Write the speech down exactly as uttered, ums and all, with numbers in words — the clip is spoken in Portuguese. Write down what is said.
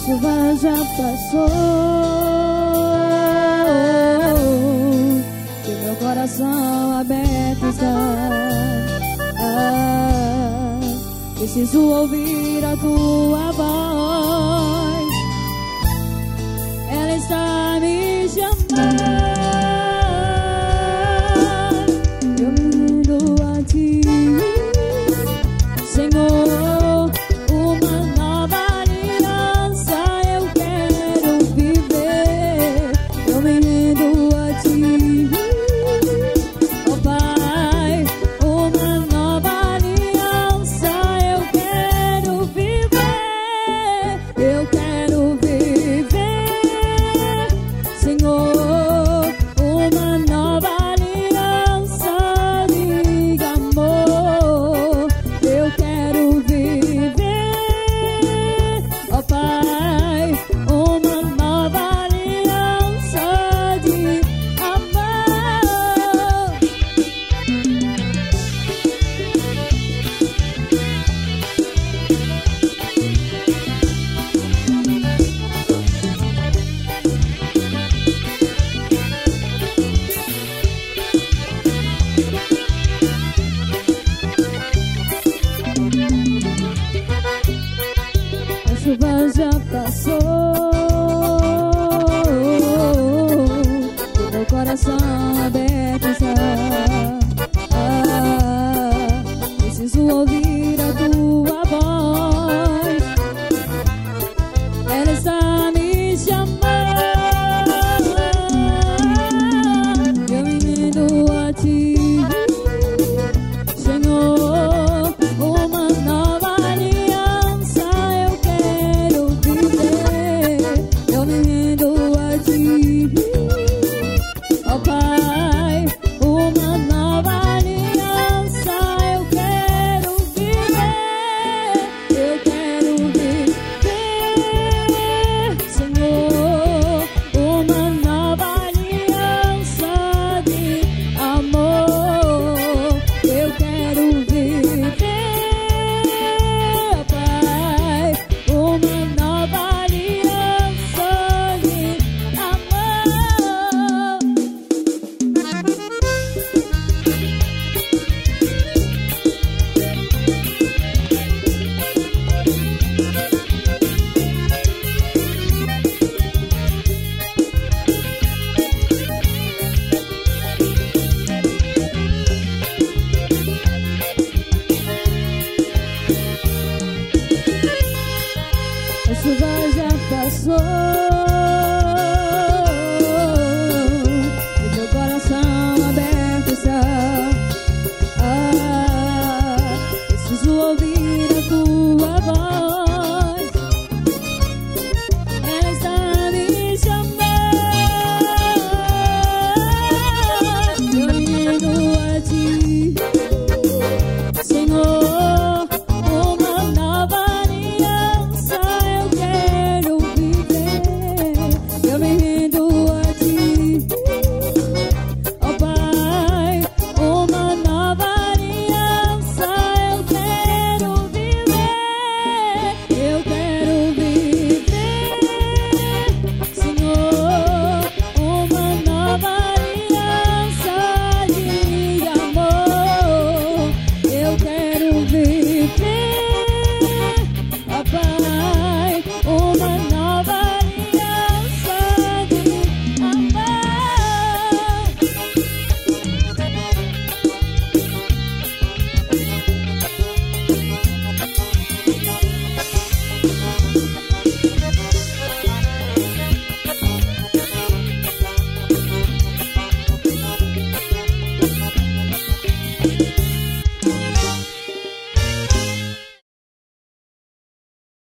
chuva já passou e meu coração aberto está. Ah, preciso ouvir a tua voz, ela está me chamando. Eu me rendo a ti, Senhor, uma nova aliança eu quero viver. Eu me rendo a ti, oh Pai, uma nova aliança eu quero viver. Eu quero viver, Senhor, uma nova aliança de amor. Eu quero viver, ó Pai, uma nova aliança de amor. A chuva já passou, o meu coração aberto